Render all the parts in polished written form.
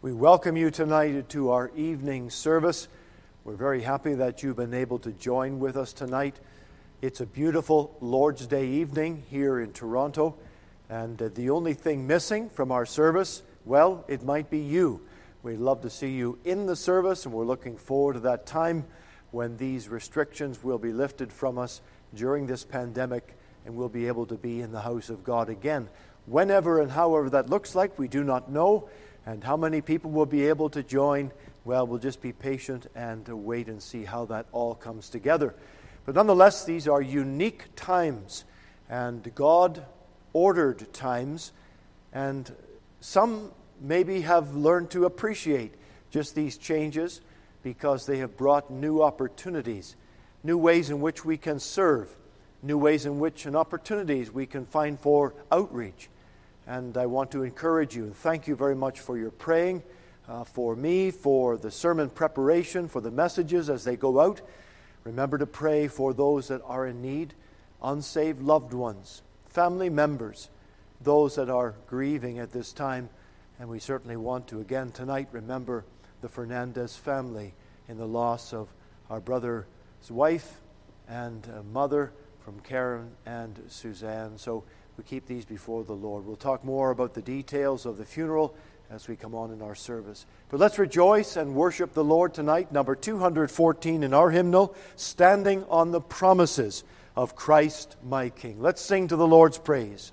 We welcome you tonight to our evening service. We're very happy that you've been able to join with us tonight. It's a beautiful Lord's Day evening here in Toronto, and the only thing missing from our service, well, it might be you. We'd love to see you in the service, and we're looking forward to that time when these restrictions will be lifted from us during this pandemic, and we'll be able to be in the house of God again. Whenever and however that looks like, we do not know. And how many people will be able to join? Well, we'll just be patient and wait and see how that all comes together. But nonetheless, these are unique times and God-ordered times. And some maybe have learned to appreciate just these changes because they have brought new opportunities, new ways in which we can serve, new ways in which and opportunities we can find for outreach. And I want to encourage you and thank you very much for your praying for me, for the sermon preparation, for the messages as they go out. Remember to pray for those that are in need, unsaved loved ones, family members, those that are grieving at this time. And we certainly want to, again tonight, remember the Fernandez family in the loss of our brother's wife and mother from Karen and Suzanne. So we keep these before the Lord. We'll talk more about the details of the funeral as we come on in our service. But let's rejoice and worship the Lord tonight. Number 214 in our hymnal, Standing on the Promises of Christ my King. Let's sing to the Lord's praise.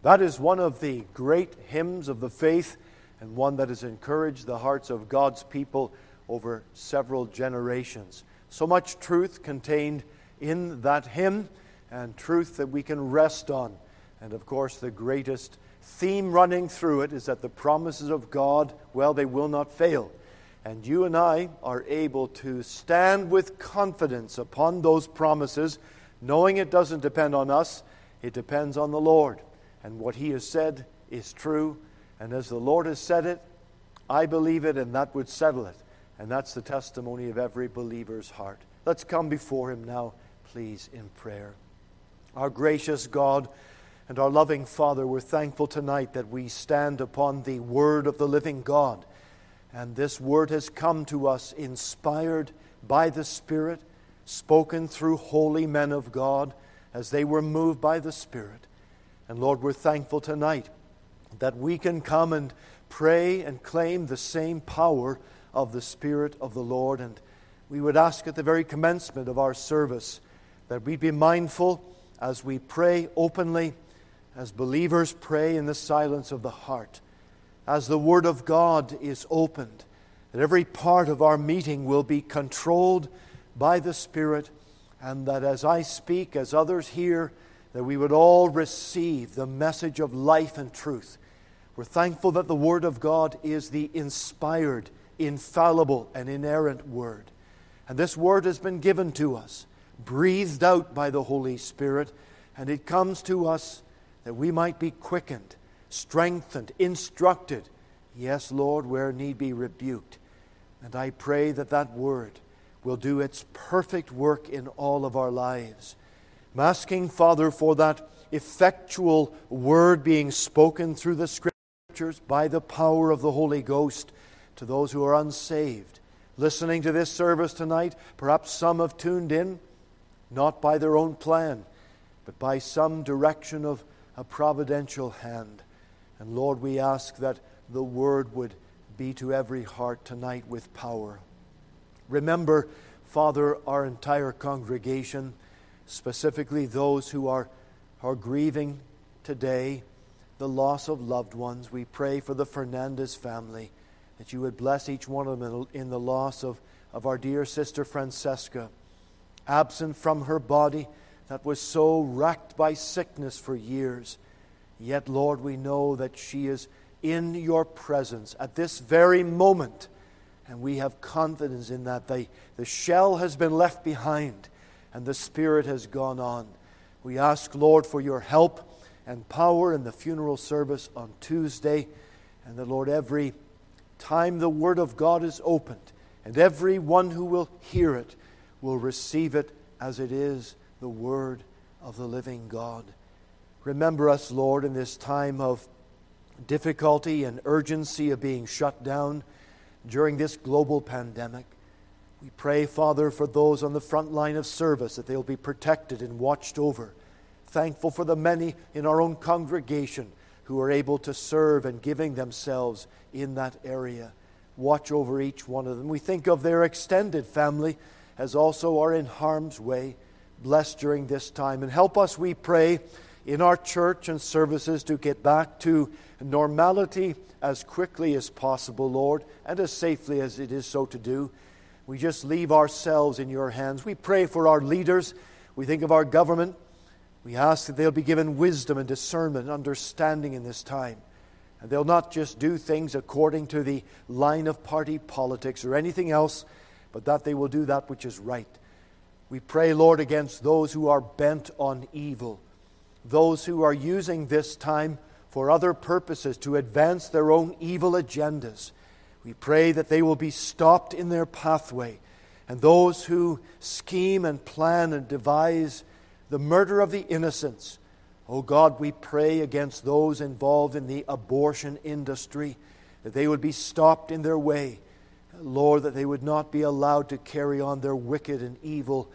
That is one of the great hymns of the faith, and one that has encouraged the hearts of God's people over several generations. So much truth contained in that hymn, and truth that we can rest on. And of course, the greatest theme running through it is that the promises of God, well, they will not fail. And you and I are able to stand with confidence upon those promises, knowing it doesn't depend on us, it depends on the Lord. And what He has said is true. And as the Lord has said it, I believe it, and that would settle it. And that's the testimony of every believer's heart. Let's come before Him now, please, in prayer. Our gracious God and our loving Father, we're thankful tonight that we stand upon the Word of the living God. And this Word has come to us inspired by the Spirit, spoken through holy men of God as they were moved by the Spirit. And Lord, we're thankful tonight that we can come and pray and claim the same power of the Spirit of the Lord. And we would ask at the very commencement of our service that we be mindful as we pray openly, as believers pray in the silence of the heart, as the Word of God is opened, that every part of our meeting will be controlled by the Spirit, and that as I speak, as others hear, that we would all receive the message of life and truth. We're thankful that the Word of God is the inspired, infallible, and inerrant Word. And this Word has been given to us, breathed out by the Holy Spirit, and it comes to us that we might be quickened, strengthened, instructed, yes, Lord, where need be rebuked. And I pray that that Word will do its perfect work in all of our lives. I'm asking, Father, for that effectual Word being spoken through the Scriptures by the power of the Holy Ghost to those who are unsaved. Listening to this service tonight, perhaps some have tuned in, not by their own plan, but by some direction of a providential hand. And Lord, we ask that the Word would be to every heart tonight with power. Remember, Father, our entire congregation, specifically those who are grieving today the loss of loved ones. We pray for the Fernandez family, that you would bless each one of them in the loss of our dear sister Francesca, absent from her body that was so racked by sickness for years. Yet, Lord, we know that she is in your presence at this very moment, and we have confidence in that. The shell has been left behind, and the Spirit has gone on. We ask, Lord, for your help and power in the funeral service on Tuesday, and that, Lord, every time the Word of God is opened, and every one who will hear it will receive it as it is the Word of the living God. Remember us, Lord, in this time of difficulty and urgency of being shut down during this global pandemic. We pray, Father, for those on the front line of service, that they'll be protected and watched over. Thankful for the many in our own congregation who are able to serve and giving themselves in that area. Watch over each one of them. We think of their extended family as also are in harm's way. Bless during this time. And help us, we pray, in our church and services to get back to normality as quickly as possible, Lord, and as safely as it is so to do. We just leave ourselves in your hands. We pray for our leaders. We think of our government. We ask that they'll be given wisdom and discernment and understanding in this time. And they'll not just do things according to the line of party politics or anything else, but that they will do that which is right. We pray, Lord, against those who are bent on evil, those who are using this time for other purposes to advance their own evil agendas. We pray that they will be stopped in their pathway, and those who scheme and plan and devise the murder of the innocents. Oh God, we pray against those involved in the abortion industry, that they would be stopped in their way. Lord, that they would not be allowed to carry on their wicked and evil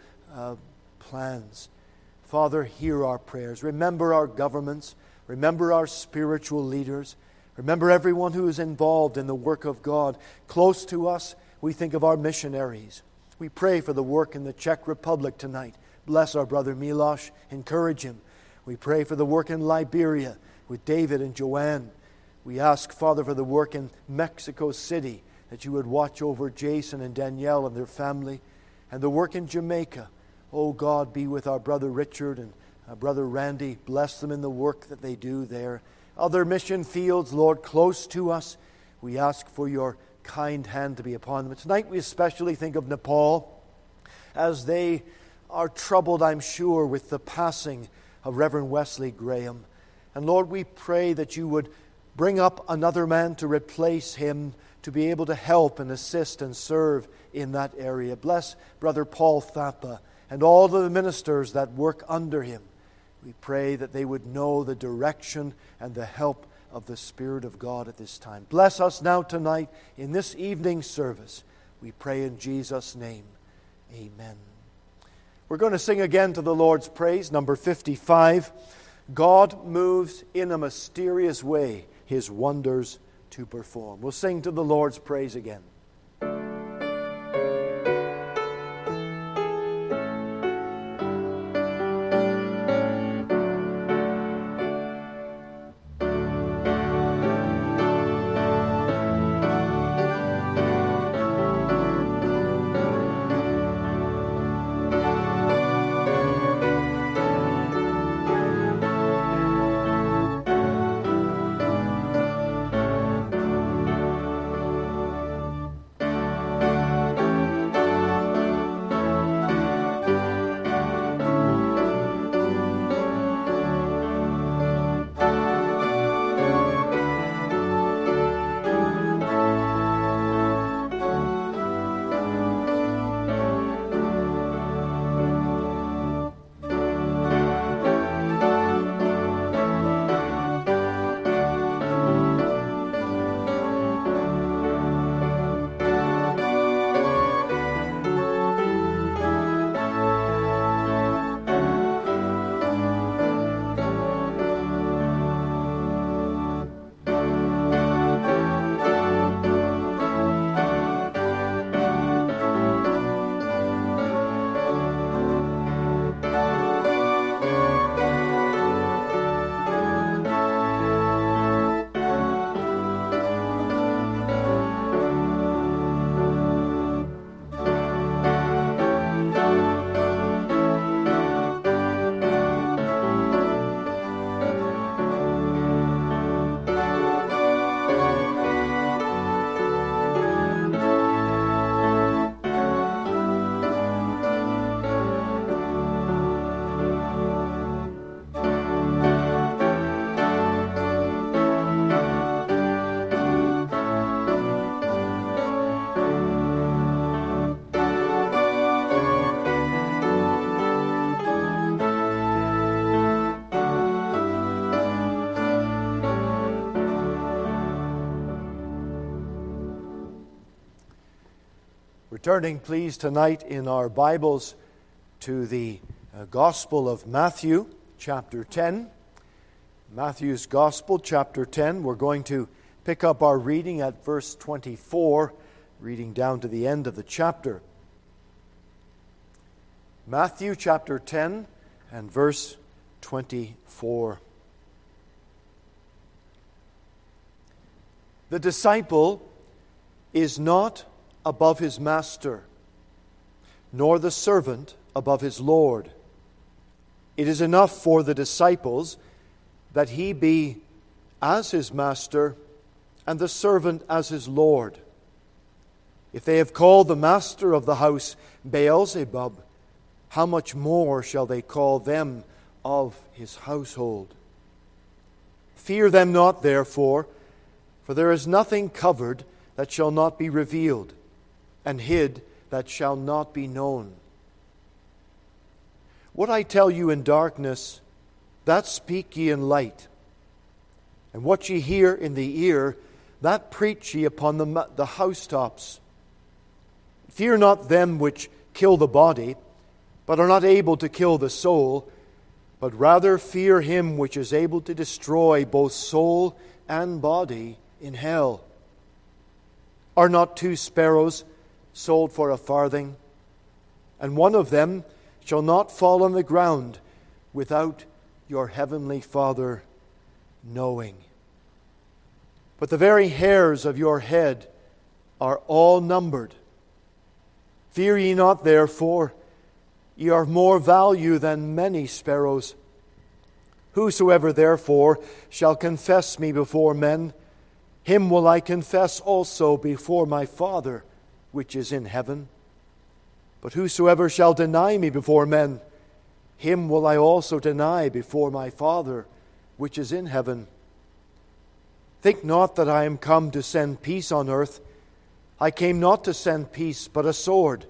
plans. Father, hear our prayers. Remember our governments. Remember our spiritual leaders. Remember everyone who is involved in the work of God. Close to us, we think of our missionaries. We pray for the work in the Czech Republic tonight. Bless our brother Miloš. Encourage him. We pray for the work in Liberia. with David and Joanne. We ask, Father, for the work in Mexico City, that you would watch over Jason and Danielle and their family, and the work in Jamaica. Oh God, be with our brother Richard and our brother Randy. Bless them in the work that they do there. Other mission fields, Lord, close to us. We ask for your kind hand to be upon them. Tonight we especially think of Nepal, as they are troubled, I'm sure, with the passing of Reverend Wesley Graham. And Lord, we pray that you would bring up another man to replace him, to be able to help and assist and serve in that area. Bless Brother Paul Thapa and all of the ministers that work under him. We pray that they would know the direction and the help of the Spirit of God at this time. Bless us now tonight in this evening service. We pray in Jesus' name. Amen. We're going to sing again to the Lord's praise, number 55. God moves in a mysterious way His wonders to perform. We'll sing to the Lord's praise again. Turning, please, tonight in our Bibles to the Gospel of Matthew, chapter 10. Matthew's Gospel, chapter 10. We're going to pick up our reading at verse 24, reading down to the end of the chapter. Matthew, chapter 10, and verse 24. The disciple is not above his master, nor the servant above his Lord. It is enough for the disciples that he be as his master and the servant as his Lord. If they have called the master of the house Beelzebub, how much more shall they call them of his household? Fear them not, therefore, for there is nothing covered that shall not be revealed, and hid that shall not be known. What I tell you in darkness, that speak ye in light. And what ye hear in the ear, that preach ye upon the housetops. Fear not them which kill the body, but are not able to kill the soul, but rather fear him which is able to destroy both soul and body in hell. Are not 2 sparrows sold for a farthing? And one of them shall not fall on the ground without your heavenly Father knowing. But the very hairs of your head are all numbered. Fear ye not, therefore, ye are of more value than many sparrows. Whosoever therefore shall confess me before men, him will I confess also before my Father which is in heaven. But whosoever shall deny me before men, him will I also deny before my Father which is in heaven. Think not that I am come to send peace on earth. I came not to send peace, but a sword.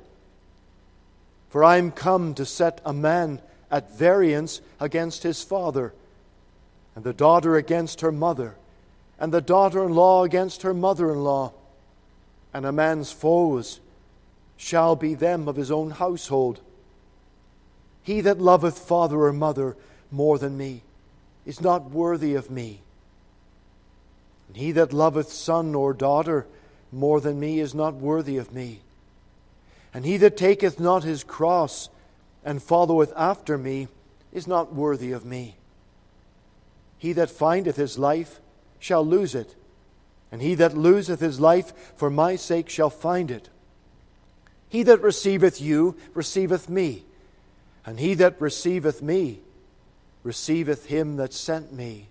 For I am come to set a man at variance against his father, and the daughter against her mother, and the daughter-in-law against her mother-in-law. And a man's foes shall be them of his own household. He that loveth father or mother more than me is not worthy of me. And he that loveth son or daughter more than me is not worthy of me. And he that taketh not his cross and followeth after me is not worthy of me. He that findeth his life shall lose it, and he that loseth his life for my sake shall find it. He that receiveth you receiveth me, and he that receiveth me receiveth him that sent me.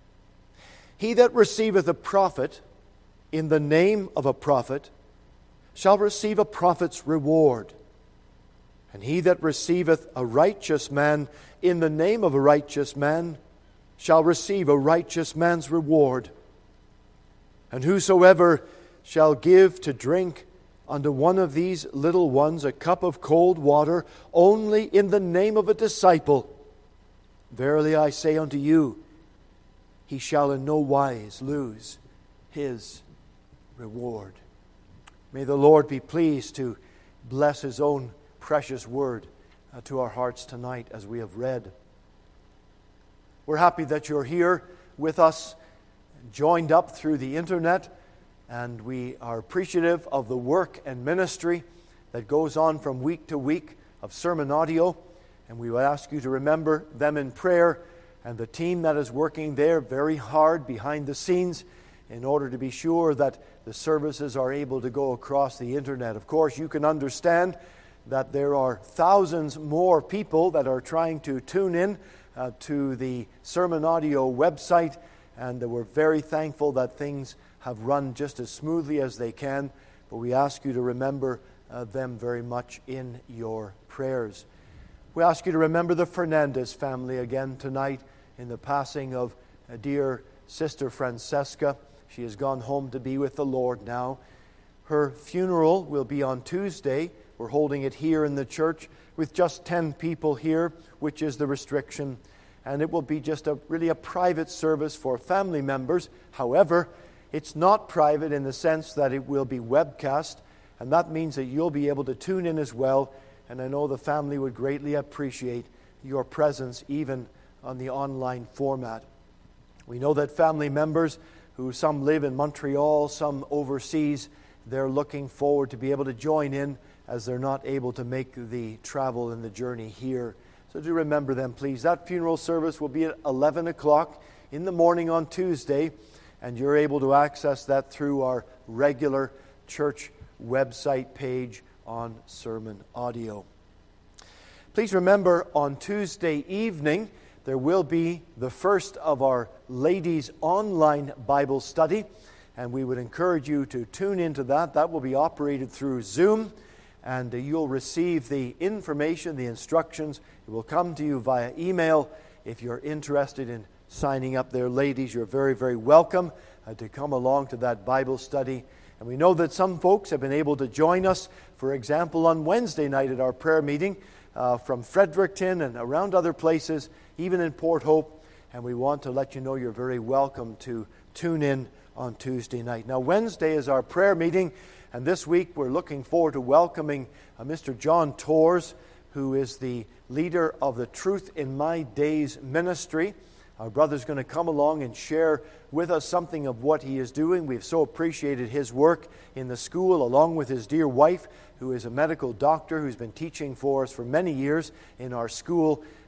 He that receiveth a prophet in the name of a prophet shall receive a prophet's reward. And he that receiveth a righteous man in the name of a righteous man shall receive a righteous man's reward. And whosoever shall give to drink unto one of these little ones a cup of cold water only in the name of a disciple, verily I say unto you, he shall in no wise lose his reward. May the Lord be pleased to bless His own precious word to our hearts tonight as we have read. We're happy that you're here with us, joined up through the internet, and we are appreciative of the work and ministry that goes on from week to week of Sermon Audio, and we would ask you to remember them in prayer and the team that is working there very hard behind the scenes in order to be sure that the services are able to go across the internet. Of course, you can understand that there are thousands more people that are trying to tune in to the Sermon Audio website, and we're very thankful that things have run just as smoothly as they can, but we ask you to remember them very much in your prayers. We ask you to remember the Fernandez family again tonight in the passing of dear Sister Francesca. She has gone home to be with the Lord now. Her funeral will be on Tuesday. We're holding it here in the church with just 10 people here, which is the restriction. And it will be just really a private service for family members. However, it's not private in the sense that it will be webcast, and that means that you'll be able to tune in as well. And I know the family would greatly appreciate your presence even on the online format. We know that family members who some live in Montreal, some overseas, they're looking forward to be able to join in as they're not able to make the travel and the journey here. So do remember them, please. That funeral service will be at 11 o'clock in the morning on Tuesday, and you're able to access that through our regular church website page on Sermon Audio. Please remember, on Tuesday evening, there will be the first of our ladies' online Bible study, and we would encourage you to tune into that. That will be operated through Zoom, and you'll receive the information, the instructions. It will come to you via email. If you're interested in signing up there, ladies, you're very, very welcome to come along to that Bible study. And we know that some folks have been able to join us, for example, on Wednesday night at our prayer meeting from Fredericton and around other places, even in Port Hope. And we want to let you know you're very welcome to tune in on Tuesday night. Now, Wednesday is our prayer meeting, and this week we're looking forward to welcoming Mr. John Torres, who is the leader of the Truth in My Days ministry. Our brother's going to come along and share with us something of what he is doing. We've so appreciated his work in the school, along with his dear wife, who is a medical doctor who's been teaching for us for many years in our school.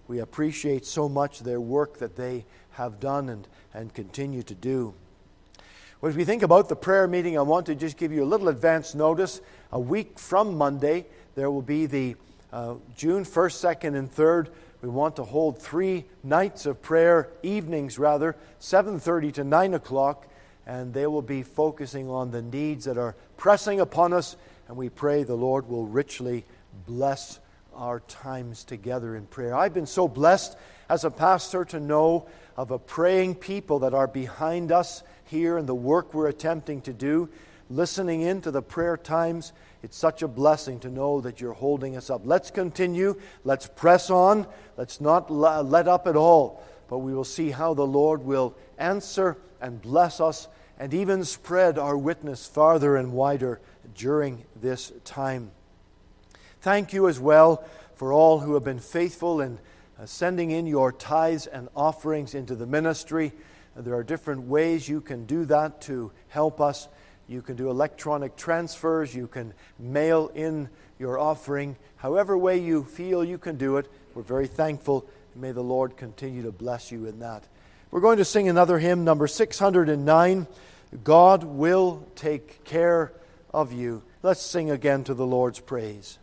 We appreciate so much their work that they have done and continue to do. Well, as we think about the prayer meeting, I want to just give you a little advance notice. A week from Monday, there will be the June 1st, 2nd, and 3rd. We want to hold 3 nights of prayer, evenings rather, 7:30 to 9 o'clock, and they will be focusing on the needs that are pressing upon us, and we pray the Lord will richly bless our times together in prayer. I've been so blessed as a pastor to know of a praying people that are behind us here in the work we're attempting to do, listening in to the prayer times. It's such a blessing to know that you're holding us up. Let's continue. Let's press on. Let's not let up at all. But we will see how the Lord will answer and bless us and even spread our witness farther and wider during this time. Thank you as well for all who have been faithful in sending in your tithes and offerings into the ministry. There are different ways you can do that to help us. You can do electronic transfers. You can mail in your offering. However way you feel you can do it, we're very thankful. May the Lord continue to bless you in that. We're going to sing another hymn, number 609, God Will Take Care of You. Let's sing again to the Lord's praise.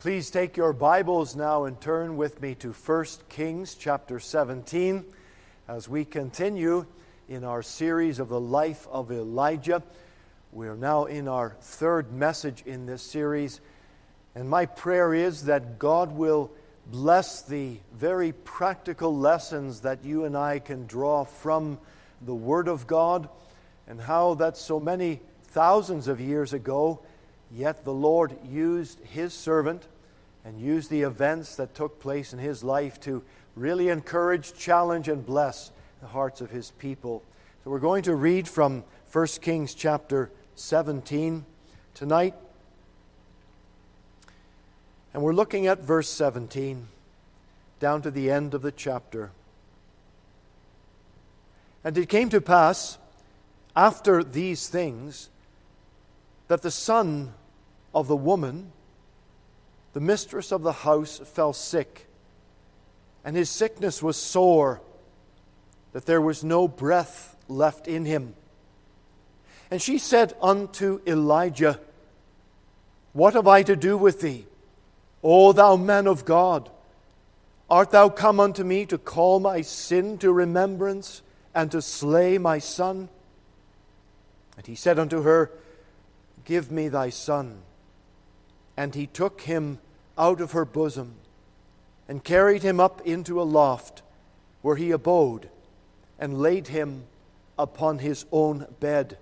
Please take your Bibles now and turn with me to 1 Kings chapter 17 as we continue in our series of the life of Elijah. We are now in our third message in this series, and my prayer is that God will bless the very practical lessons that you and I can draw from the Word of God, and how that so many thousands of years ago, yet the Lord used His servant and used the events that took place in his life to really encourage, challenge, and bless the hearts of His people. So we're going to read from 1 Kings chapter 17 tonight. And we're looking at verse 17 down to the end of the chapter. And it came to pass after these things that the son of the woman, the mistress of the house, fell sick, and his sickness was sore, that there was no breath left in him. And she said unto Elijah, What have I to do with thee, O thou man of God? Art thou come unto me to call my sin to remembrance, and to slay my son? And he said unto her, Give me thy son. And he took him out of her bosom, and carried him up into a loft, where he abode, and laid him upon his own bed.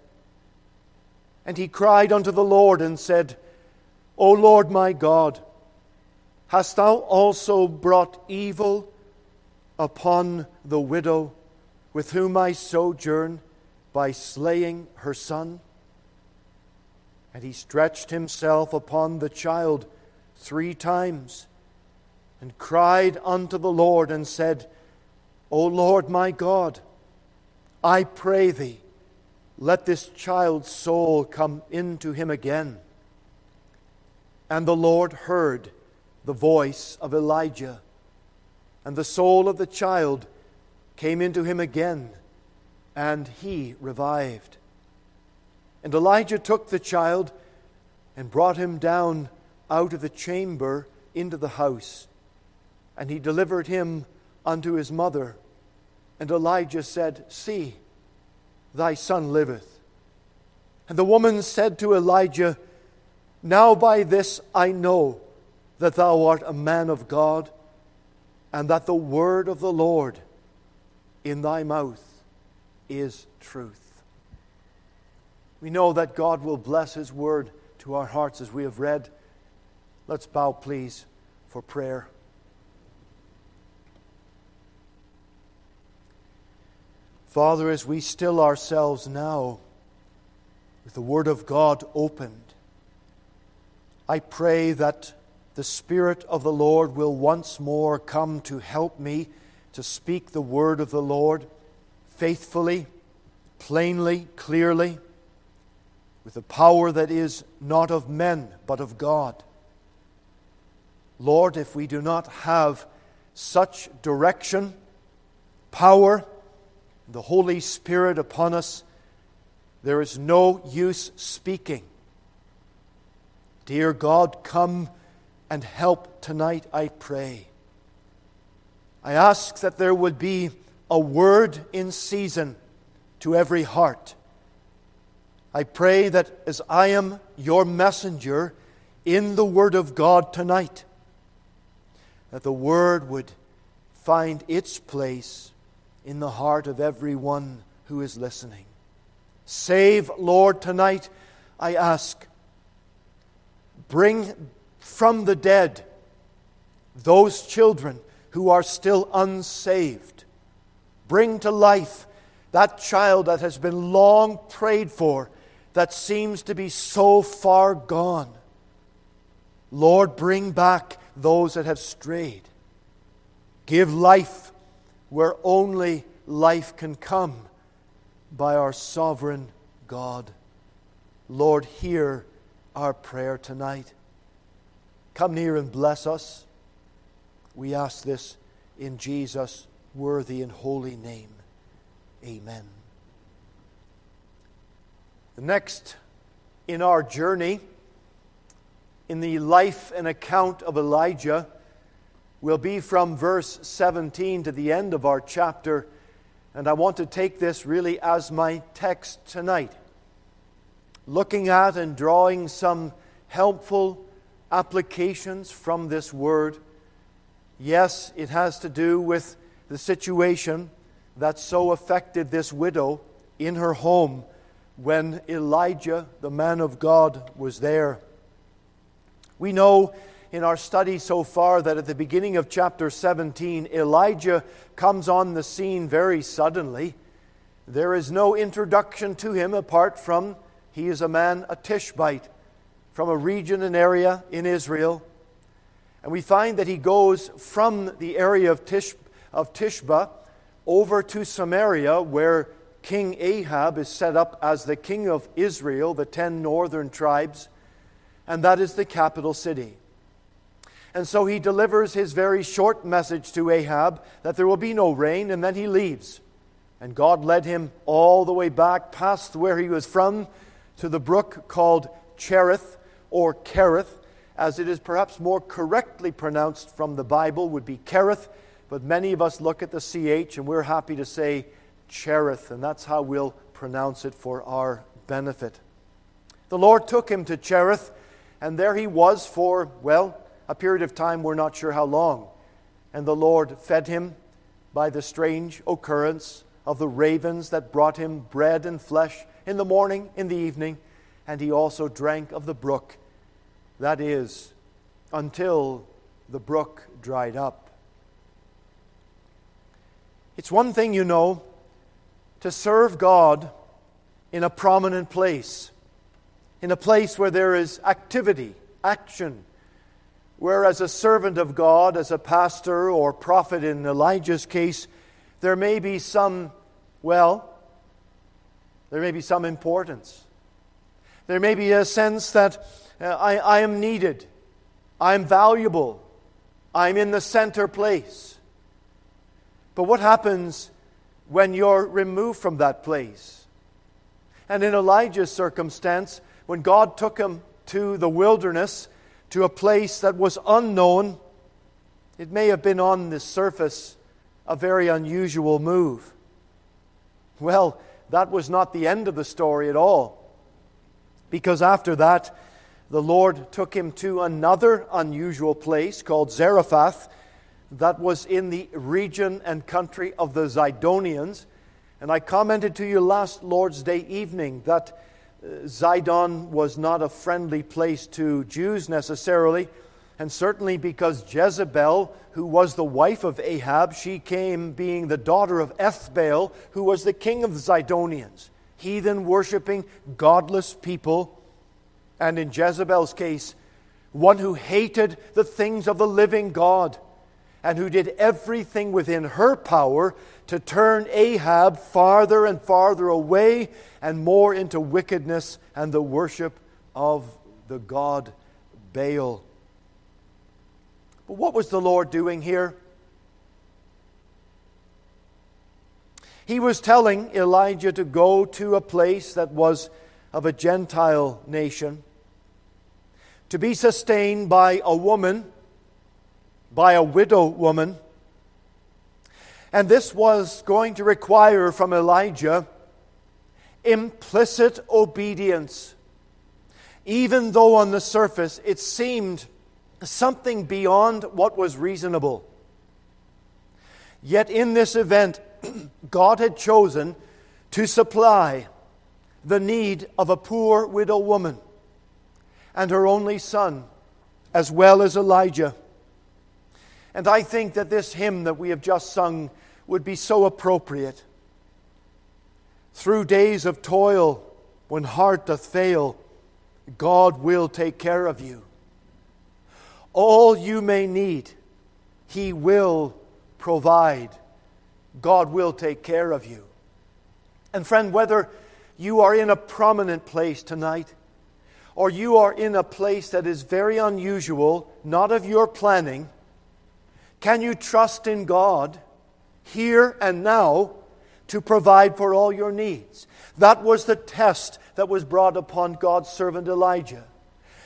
And he cried unto the Lord, and said, O Lord my God, hast thou also brought evil upon the widow with whom I sojourn, by slaying her son? And he stretched himself upon the child 3 times, and cried unto the Lord, and said, O Lord my God, I pray thee, let this child's soul come into him again. And the Lord heard the voice of Elijah, and the soul of the child came into him again, and he revived. And Elijah took the child and brought him down out of the chamber into the house, and he delivered him unto his mother. And Elijah said, See, thy son liveth. And the woman said to Elijah, Now by this I know that thou art a man of God, and that the word of the Lord in thy mouth is truth. We know that God will bless His word to our hearts as we have read. Let's bow, please, for prayer. Father, as we still ourselves now with the Word of God opened, I pray that the Spirit of the Lord will once more come to help me to speak the Word of the Lord faithfully, plainly, clearly, with a power that is not of men, but of God. Lord, if we do not have such direction, power, the Holy Spirit upon us, there is no use speaking. Dear God, come and help tonight, I pray. I ask that there would be a word in season to every heart. I pray that as I am your messenger in the Word of God tonight, that the Word would find its place in the heart of everyone who is listening. Save, Lord, tonight, I ask. Bring from the dead those children who are still unsaved. Bring to life that child that has been long prayed for, that seems to be so far gone. Lord, bring back those that have strayed. Give life where only life can come by our sovereign God. Lord, hear our prayer tonight. Come near and bless us. We ask this in Jesus' worthy and holy name. Amen. The next in our journey in the life and account of Elijah will be from verse 17 to the end of our chapter, and I want to take this really as my text tonight, looking at and drawing some helpful applications from this word. Yes, it has to do with the situation that so affected this widow in her home when Elijah, the man of God, was there. We know in our study so far that at the beginning of chapter 17, Elijah comes on the scene very suddenly. There is no introduction to him apart from he is a man, a Tishbite, from a region and area in Israel. And we find that he goes from the area of Tishba over to Samaria, where King Ahab is set up as the king of Israel, the 10 northern tribes, and that is the capital city. And so he delivers his very short message to Ahab that there will be no rain, and then he leaves. And God led him all the way back past where he was from to the brook called Cherith, or Kerith, as it is perhaps more correctly pronounced from the Bible, would be Kerith, but many of us look at the CH and we're happy to say Cherith, and that's how we'll pronounce it for our benefit. The Lord took him to Cherith, and there he was for, well, a period of time, we're not sure how long. And the Lord fed him by the strange occurrence of the ravens that brought him bread and flesh in the morning, in the evening, and he also drank of the brook. That is, until the brook dried up. It's one thing, you know, to serve God in a prominent place, in a place where there is activity, action, where as a servant of God, as a pastor or prophet in Elijah's case, there may be some importance. There may be a sense that I am needed, I'm valuable, I'm in the center place. But what happens when you're removed from that place? And in Elijah's circumstance, when God took him to the wilderness, to a place that was unknown, it may have been on the surface a very unusual move. Well, that was not the end of the story at all, because after that, the Lord took him to another unusual place called Zarephath, that was in the region and country of the Zidonians. And I commented to you last Lord's Day evening that Zidon was not a friendly place to Jews necessarily, and certainly because Jezebel, who was the wife of Ahab, she came being the daughter of Ethbaal, who was the king of the Zidonians, heathen-worshipping, godless people, and in Jezebel's case, one who hated the things of the living God, and who did everything within her power to turn Ahab farther and farther away and more into wickedness and the worship of the god Baal. But what was the Lord doing here? He was telling Elijah to go to a place that was of a Gentile nation, to be sustained by a woman, by a widow woman. And this was going to require from Elijah implicit obedience, even though on the surface it seemed something beyond what was reasonable. Yet in this event, God had chosen to supply the need of a poor widow woman and her only son, as well as Elijah. And I think that this hymn that we have just sung would be so appropriate. Through days of toil, when heart doth fail, God will take care of you. All you may need, He will provide. God will take care of you. And friend, whether you are in a prominent place tonight, or you are in a place that is very unusual, not of your planning, can you trust in God here and now to provide for all your needs? That was the test that was brought upon God's servant Elijah.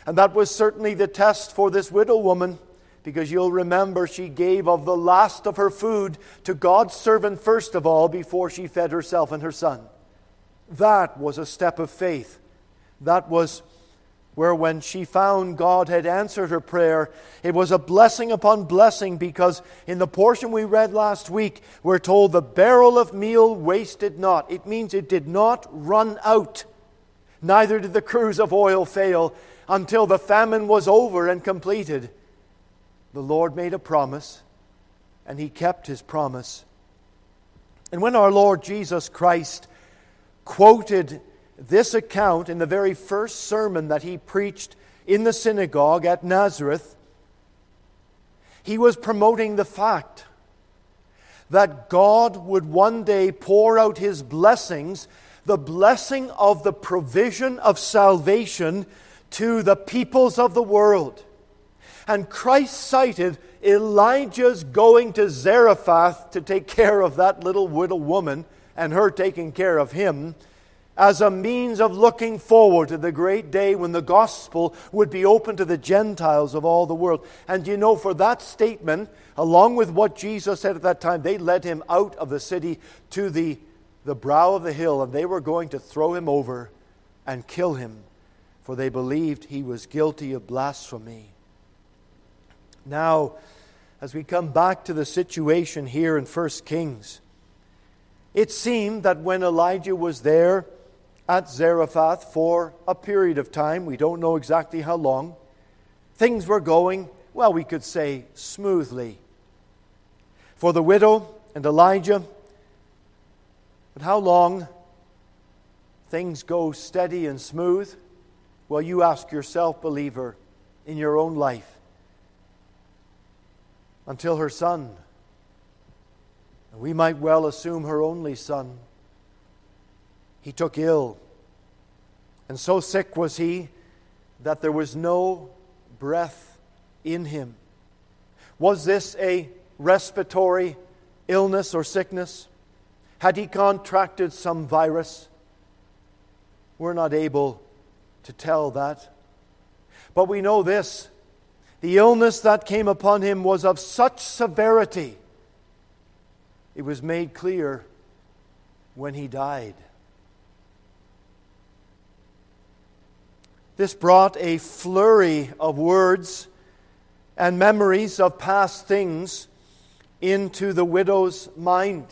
And that was certainly the test for this widow woman, because you'll remember she gave of the last of her food to God's servant first of all before she fed herself and her son. That was a step of faith. That was where when she found God had answered her prayer, it was a blessing upon blessing, because in the portion we read last week, we're told the barrel of meal wasted not. It means it did not run out. Neither did the cruse of oil fail until the famine was over and completed. The Lord made a promise, and He kept His promise. And when our Lord Jesus Christ quoted this account in the very first sermon that He preached in the synagogue at Nazareth, He was promoting the fact that God would one day pour out His blessings, the blessing of the provision of salvation to the peoples of the world. And Christ cited Elijah's going to Zarephath to take care of that little widow woman and her taking care of him as a means of looking forward to the great day when the gospel would be open to the Gentiles of all the world. And you know, for that statement, along with what Jesus said at that time, they led him out of the city to the brow of the hill, and they were going to throw him over and kill him, for they believed he was guilty of blasphemy. Now, as we come back to the situation here in 1 Kings, it seemed that when Elijah was there at Zarephath for a period of time, we don't know exactly how long, things were going, well, we could say smoothly for the widow and Elijah. But how long things go steady and smooth? Well, you ask yourself, believer, in your own life. Until her son, and we might well assume her only son, he took ill. And so sick was he that there was no breath in him. Was this a respiratory illness or sickness? Had he contracted some virus? We're not able to tell that. But we know this. The illness that came upon him was of such severity, it was made clear when he died. This brought a flurry of words and memories of past things into the widow's mind,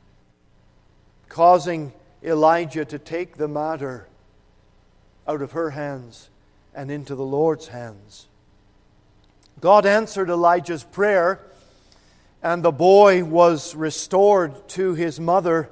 causing Elijah to take the matter out of her hands and into the Lord's hands. God answered Elijah's prayer, and the boy was restored to his mother.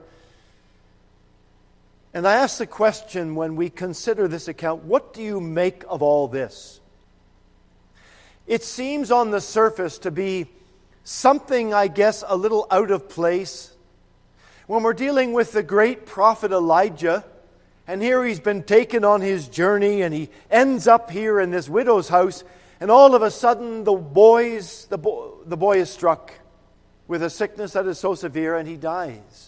And I ask the question, when we consider this account, what do you make of all this? It seems on the surface to be something, I guess, a little out of place. When we're dealing with the great prophet Elijah, and here he's been taken on his journey, and he ends up here in this widow's house, and all of a sudden the boy is struck with a sickness that is so severe, and he dies.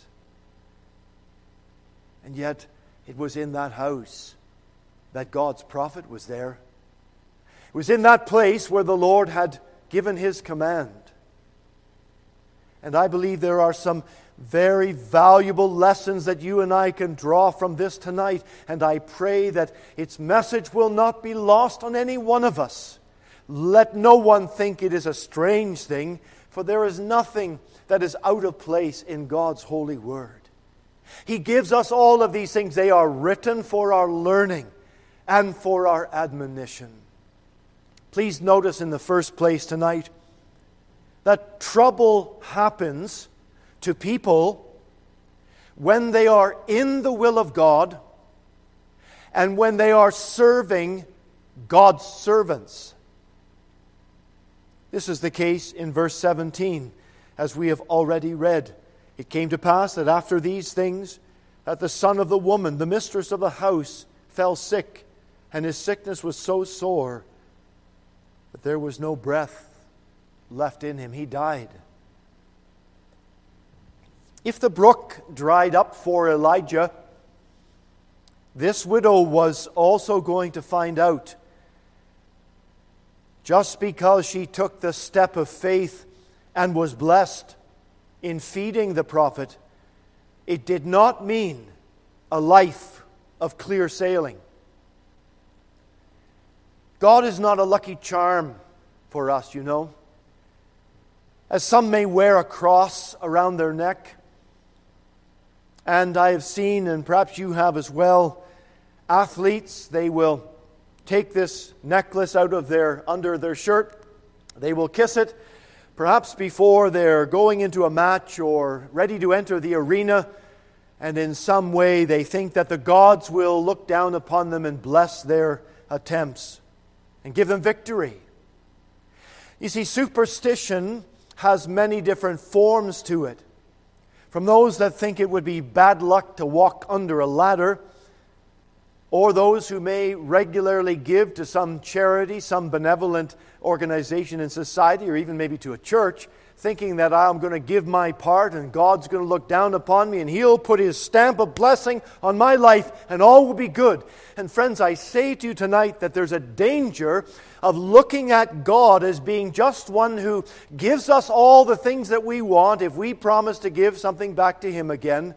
And yet it was in that house that God's prophet was there. It was in that place where the Lord had given His command. And I believe there are some very valuable lessons that you and I can draw from this tonight. And I pray that its message will not be lost on any one of us. Let no one think it is a strange thing, for there is nothing that is out of place in God's holy word. He gives us all of these things. They are written for our learning and for our admonition. Please notice in the first place tonight that trouble happens to people when they are in the will of God and when they are serving God's servants. This is the case in verse 17, as we have already read. It came to pass that after these things, that the son of the woman, the mistress of the house, fell sick, and his sickness was so sore that there was no breath left in him. He died. If the brook dried up for Elijah, this widow was also going to find out Just because she took the step of faith and was blessed in feeding the prophet, it did not mean a life of clear sailing. God is not a lucky charm for us, you know. As some may wear a cross around their neck, and I have seen, and perhaps you have as well, athletes, they will take this necklace out of under their shirt. They will kiss it, perhaps before they're going into a match or ready to enter the arena, and in some way they think that the gods will look down upon them and bless their attempts and give them victory. You see, superstition has many different forms to it. From those that think it would be bad luck to walk under a ladder, or those who may regularly give to some charity, some benevolent organization in society, or even maybe to a church, thinking that I'm going to give my part and God's going to look down upon me and He'll put His stamp of blessing on my life and all will be good. And friends, I say to you tonight that there's a danger of looking at God as being just one who gives us all the things that we want if we promise to give something back to Him again.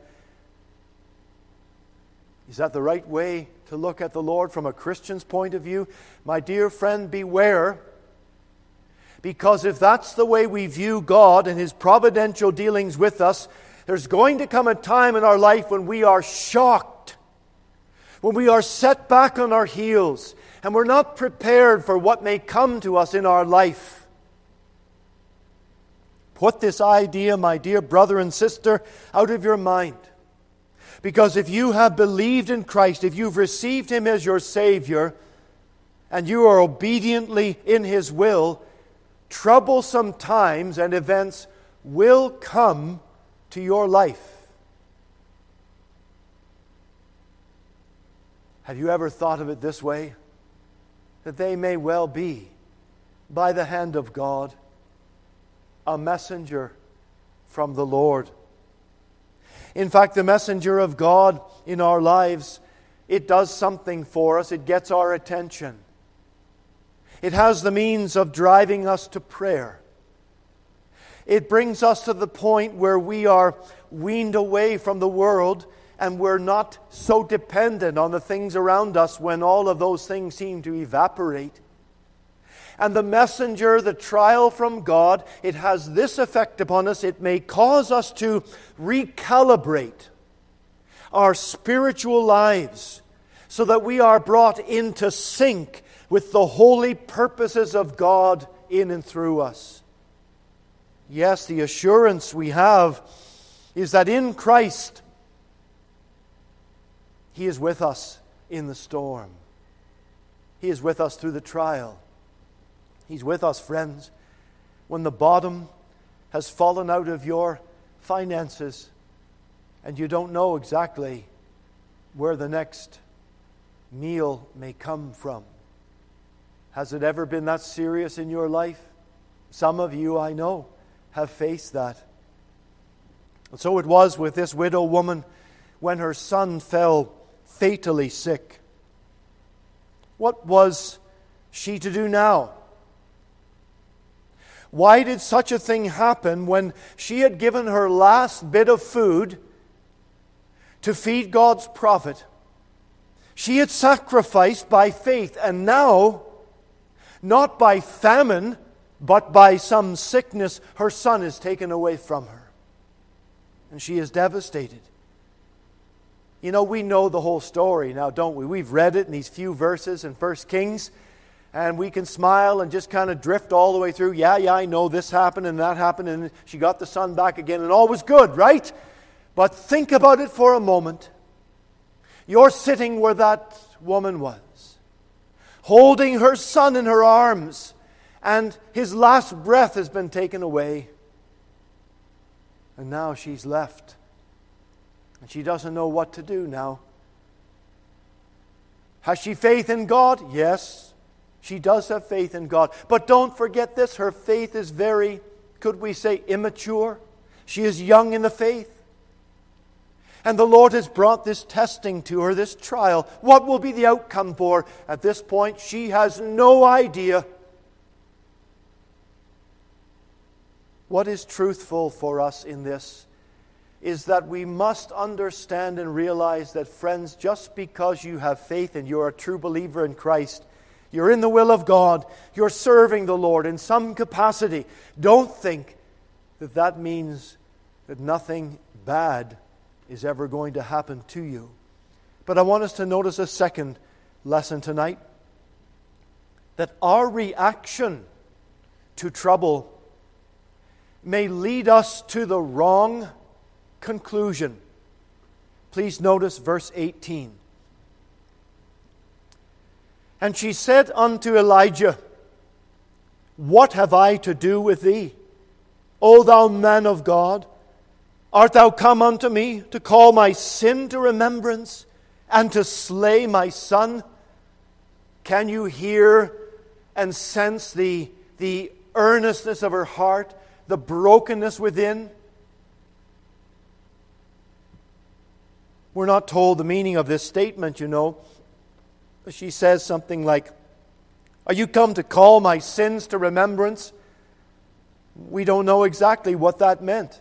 Is that the right way to look at the Lord from a Christian's point of view? My dear friend, beware. Because if that's the way we view God and His providential dealings with us, there's going to come a time in our life when we are shocked, when we are set back on our heels, and we're not prepared for what may come to us in our life. Put this idea, my dear brother and sister, out of your mind. Because if you have believed in Christ, if you've received Him as your Savior, and you are obediently in His will, troublesome times and events will come to your life. Have you ever thought of it this way? That they may well be, by the hand of God, a messenger from the Lord. In fact, the messenger of God in our lives, it does something for us. It gets our attention. It has the means of driving us to prayer. It brings us to the point where we are weaned away from the world and we're not so dependent on the things around us when all of those things seem to evaporate. And the messenger, the trial from God, it has this effect upon us. It may cause us to recalibrate our spiritual lives so that we are brought into sync with the holy purposes of God in and through us. Yes, the assurance we have is that in Christ, He is with us in the storm. He is with us through the trial. He's with us, friends, when the bottom has fallen out of your finances and you don't know exactly where the next meal may come from. Has it ever been that serious in your life? Some of you, I know, have faced that. And so it was with this widow woman when her son fell fatally sick. What was she to do now? Why did such a thing happen when she had given her last bit of food to feed God's prophet? She had sacrificed by faith, and now, not by famine, but by some sickness, her son is taken away from her. And she is devastated. You know, we know the whole story now, don't we? We've read it in these few verses in 1 Kings, and we can smile and just kind of drift all the way through. Yeah, I know this happened and that happened, and she got the son back again, and all was good, right? But think about it for a moment. You're sitting where that woman was, holding her son in her arms, and his last breath has been taken away. And now she's left. And she doesn't know what to do now. Has she faith in God? Yes, she does have faith in God. But don't forget this, her faith is very, could we say, immature. She is young in the faith. And the Lord has brought this testing to her, this trial. What will be the outcome for her? At this point, she has no idea. What is truthful for us in this is that we must understand and realize that, friends, just because you have faith and you're a true believer in Christ, you're in the will of God, you're serving the Lord in some capacity, don't think that that means that nothing bad is ever going to happen to you. But I want us to notice a second lesson tonight, that our reaction to trouble may lead us to the wrong conclusion. Please notice verse 18. And she said unto Elijah, What have I to do with thee, O thou man of God? Art thou come unto me to call my sin to remembrance and to slay my son? Can you hear and sense the earnestness of her heart, the brokenness within? We're not told the meaning of this statement, you know. She says something like, Are you come to call my sins to remembrance? We don't know exactly what that meant.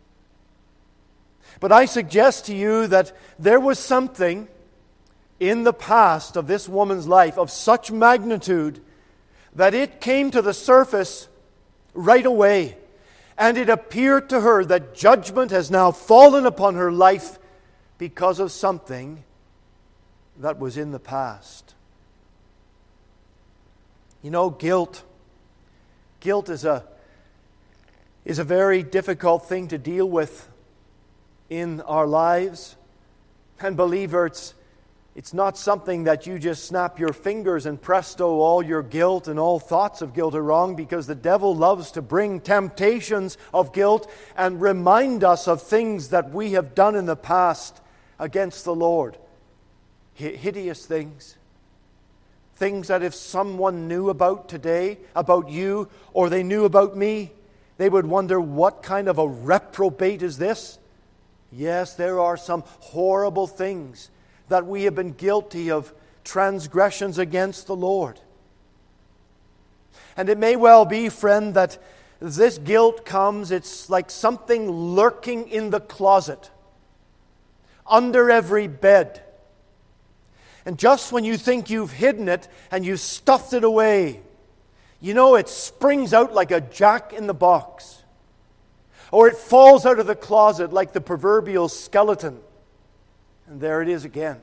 But I suggest to you that there was something in the past of this woman's life of such magnitude that it came to the surface right away. And it appeared to her that judgment has now fallen upon her life because of something that was in the past. You know, guilt is a very difficult thing to deal with in our lives. And believer, it's not something that you just snap your fingers and presto, all your guilt and all thoughts of guilt are wrong, because the devil loves to bring temptations of guilt and remind us of things that we have done in the past against the Lord. Hideous things. Things that if someone knew about today, about you, or they knew about me, they would wonder, what kind of a reprobate is this? Yes, there are some horrible things that we have been guilty of, transgressions against the Lord. And it may well be, friend, that this guilt comes, it's like something lurking in the closet, under every bed. And just when you think you've hidden it and you've stuffed it away, you know, it springs out like a jack in the box. Or it falls out of the closet like the proverbial skeleton. And there it is again.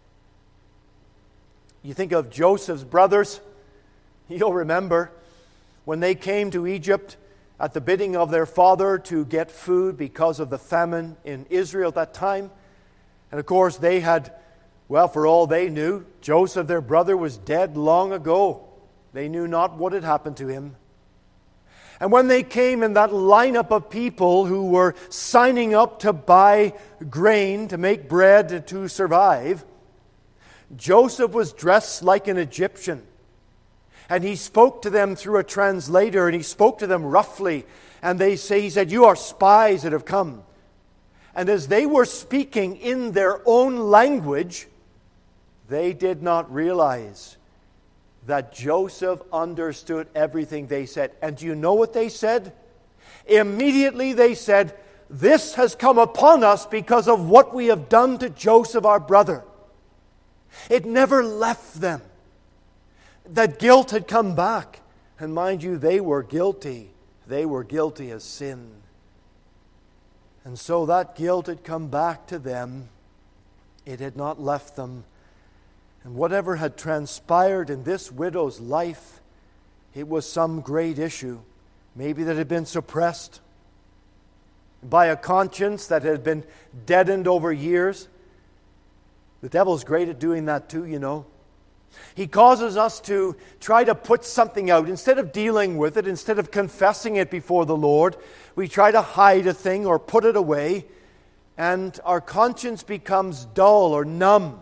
You think of Joseph's brothers. You'll remember when they came to Egypt at the bidding of their father to get food because of the famine in Israel at that time. And of course they had, well, for all they knew, Joseph, their brother, was dead long ago. They knew not what had happened to him. And when they came in that lineup of people who were signing up to buy grain, to make bread, to survive, Joseph was dressed like an Egyptian. And he spoke to them through a translator, and he spoke to them roughly. And he said, You are spies that have come. And as they were speaking in their own language, they did not realize that Joseph understood everything they said. And do you know what they said? Immediately they said, This has come upon us because of what we have done to Joseph, our brother. It never left them. That guilt had come back. And mind you, they were guilty. They were guilty as sin. And so that guilt had come back to them. It had not left them. And whatever had transpired in this widow's life, it was some great issue, maybe that had been suppressed by a conscience that had been deadened over years. The devil's great at doing that too, you know. He causes us to try to put something out. Instead of dealing with it, instead of confessing it before the Lord, we try to hide a thing or put it away, and our conscience becomes dull or numb.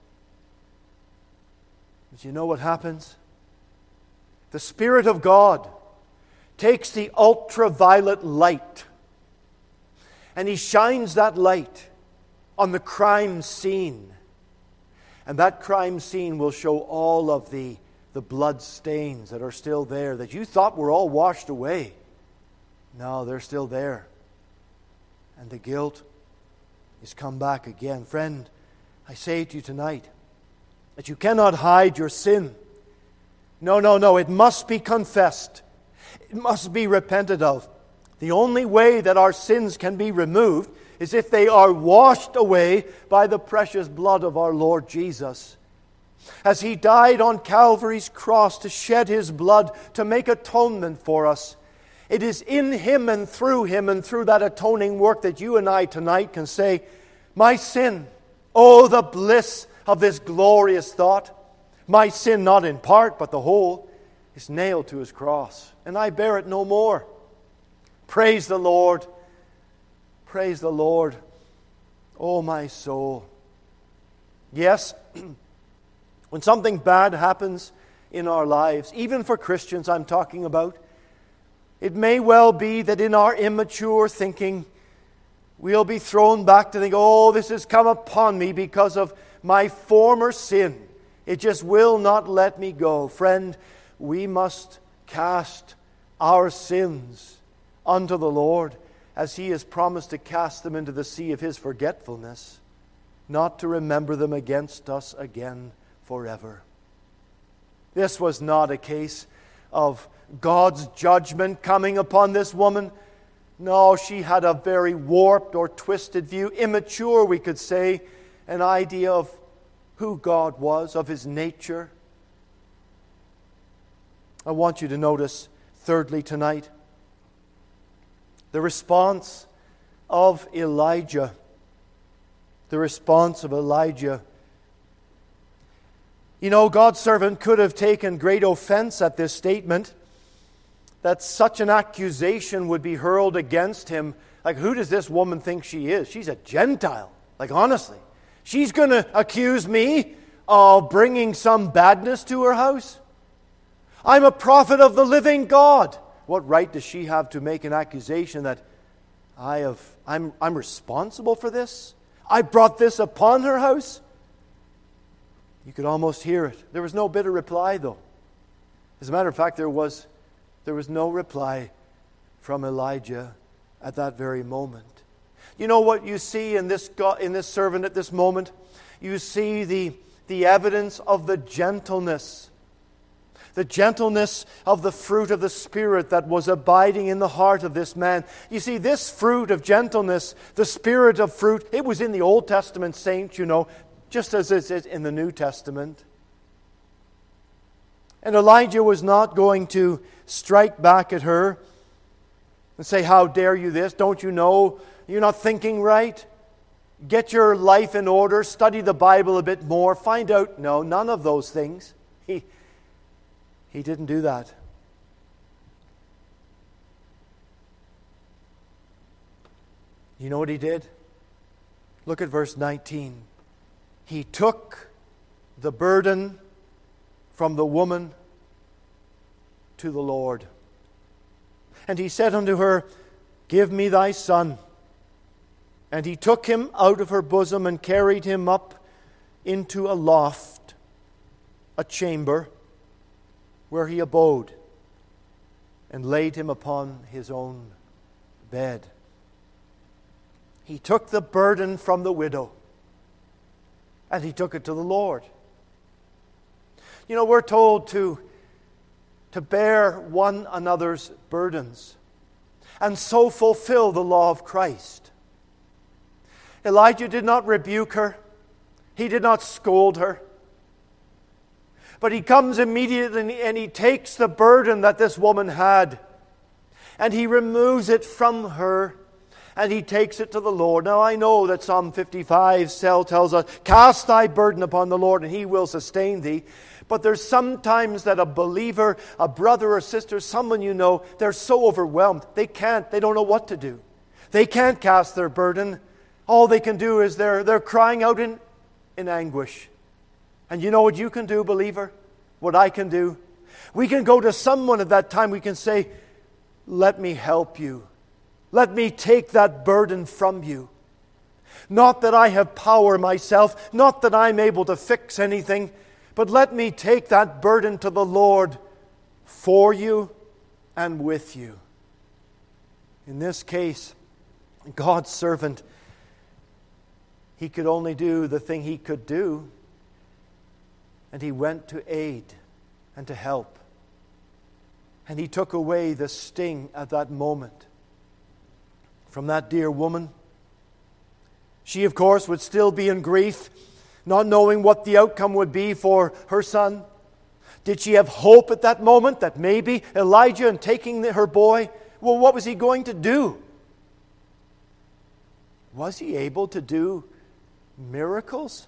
But you know what happens? The Spirit of God takes the ultraviolet light and He shines that light on the crime scene. And that crime scene will show all of the blood stains that are still there that you thought were all washed away. No, they're still there. And the guilt is come back again. Friend, I say to you tonight that you cannot hide your sin. No. It must be confessed. It must be repented of. The only way that our sins can be removed is if they are washed away by the precious blood of our Lord Jesus. As He died on Calvary's cross to shed His blood to make atonement for us, it is in Him and through that atoning work that you and I tonight can say, my sin, oh, the bliss of this glorious thought, my sin not in part but the whole is nailed to His cross, and I bear it no more. Praise the Lord. Praise the Lord. Oh, my soul. Yes, when something bad happens in our lives, even for Christians I'm talking about, it may well be that in our immature thinking, we'll be thrown back to think, oh, this has come upon me because of my former sin. It just will not let me go. Friend, we must cast our sins unto the Lord, as He has promised to cast them into the sea of His forgetfulness, not to remember them against us again forever. This was not a case of God's judgment coming upon this woman. No, she had a very warped or twisted view, immature, we could say, an idea of who God was, of His nature. I want you to notice, thirdly, tonight, the response of Elijah. The response of Elijah. You know, God's servant could have taken great offense at this statement, that such an accusation would be hurled against him. Like, who does this woman think she is? She's a Gentile. Like, honestly. She's going to accuse me of bringing some badness to her house? I'm a prophet of the living God. What right does she have to make an accusation that I'm responsible for this? I brought this upon her house? You could almost hear it. There was no bitter reply, though. As a matter of fact, there was no reply from Elijah at that very moment. You know what you see in this servant at this moment? You see the evidence of the gentleness of the fruit of the Spirit that was abiding in the heart of this man. You see, this fruit of gentleness, the spirit of fruit, it was in the Old Testament saints, you know, just as it is in the New Testament. And Elijah was not going to strike back at her and say, how dare you this? Don't you know you're not thinking right? Get your life in order, study the Bible a bit more, find out. No, none of those things. He didn't do that. You know what he did? Look at verse 19. He took the burden from the woman to the Lord. And he said unto her, give me thy son. And he took him out of her bosom and carried him up into a loft, a chamber, where he abode, and laid him upon his own bed. He took the burden from the widow, and he took it to the Lord. You know, we're told to bear one another's burdens, and so fulfill the law of Christ. Elijah did not rebuke her. He did not scold her. But he comes immediately and he takes the burden that this woman had, and he removes it from her, and he takes it to the Lord. Now I know that Psalm 55 tells us, cast thy burden upon the Lord and He will sustain thee. But there's sometimes that a believer, a brother or sister, someone you know, they're so overwhelmed. They don't know what to do. They can't cast their burden. All they can do is they're crying out in anguish. And you know what you can do, believer? What I can do? We can go to someone at that time. We can say, let me help you. Let me take that burden from you. Not that I have power myself, not that I'm able to fix anything, but let me take that burden to the Lord for you and with you. In this case, God's servant, he could only do the thing he could do, and he went to aid and to help. And he took away the sting at that moment from that dear woman. She, of course, would still be in grief, not knowing what the outcome would be for her son. Did she have hope at that moment that maybe Elijah, in taking her boy, well, what was he going to do? Was he able to do miracles?